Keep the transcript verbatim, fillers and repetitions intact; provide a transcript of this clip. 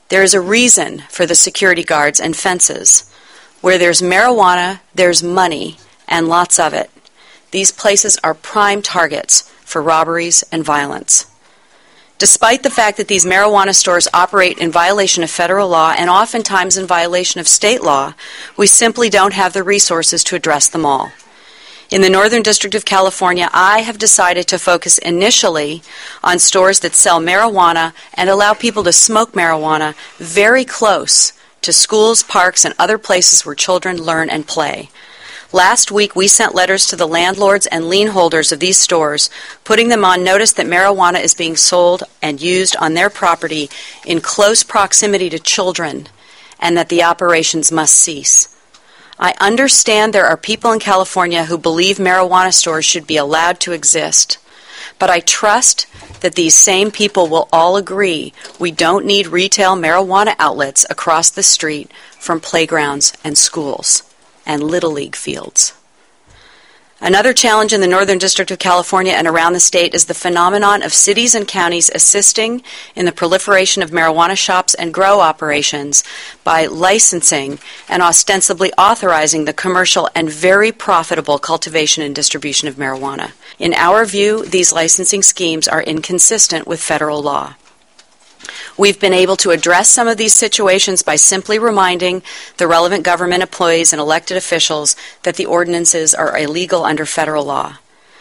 There is a reason for the security guards and fences. Where there's marijuana, there's money, and lots of it. These places are prime targets for robberies and violence. Despite the fact that these marijuana stores operate in violation of federal law and oftentimes in violation of state law, we simply don't have the resources to address them all. In the Northern District of California, I have decided to focus initially on stores that sell marijuana and allow people to smoke marijuana very close to schools, parks, and other places where children learn and play. Last week, we sent letters to the landlords and lien holders of these stores, putting them on notice that marijuana is being sold and used on their property in close proximity to children, and that the operations must cease. I understand there are people in California who believe marijuana stores should be allowed to exist, but I trust that these same people will all agree we don't need retail marijuana outlets across the street from playgrounds and schools and Little League fields. Another challenge in the Northern District of California and around the state is the phenomenon of cities and counties assisting in the proliferation of marijuana shops and grow operations by licensing and ostensibly authorizing the commercial and very profitable cultivation and distribution of marijuana. In our view, these licensing schemes are inconsistent with federal law. We've been able to address some of these situations by simply reminding the relevant government employees and elected officials that the ordinances are illegal under federal law.